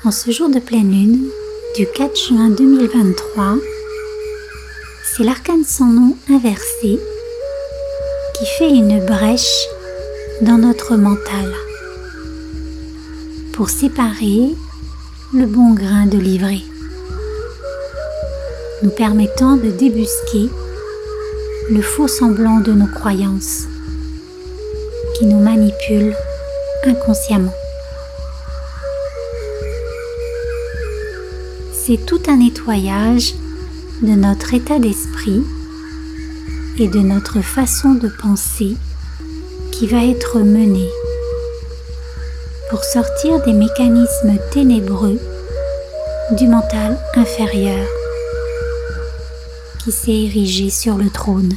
En ce jour de pleine lune du 4 juin 2023, c'est l'arcane sans nom inversé qui fait une brèche dans notre mental pour séparer le bon grain de l'ivraie, nous permettant de débusquer le faux semblant de nos croyances qui nous manipulent inconsciemment. C'est tout un nettoyage de notre état d'esprit et de notre façon de penser qui va être mené pour sortir des mécanismes ténébreux du mental inférieur qui s'est érigé sur le trône.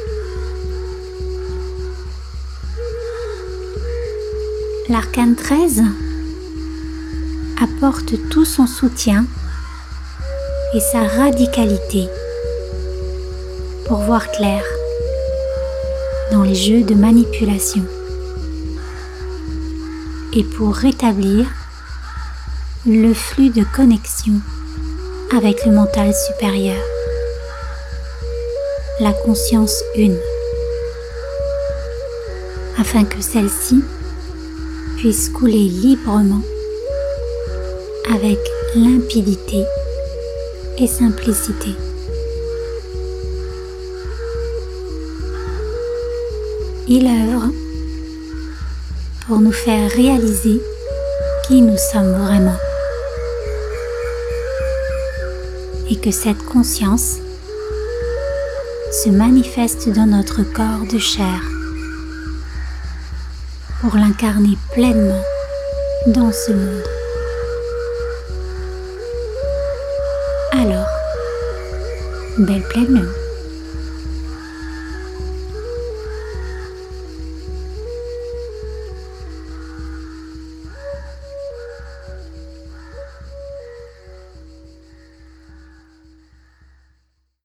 L'arcane 13 apporte tout son soutien et sa radicalité pour voir clair dans les jeux de manipulation et pour rétablir le flux de connexion avec le mental supérieur, la conscience une, afin que celle-ci puisse couler librement avec limpidité et simplicité. Il œuvre pour nous faire réaliser qui nous sommes vraiment et que cette conscience se manifeste dans notre corps de chair pour l'incarner pleinement dans ce monde. Alors, belle pleine lune.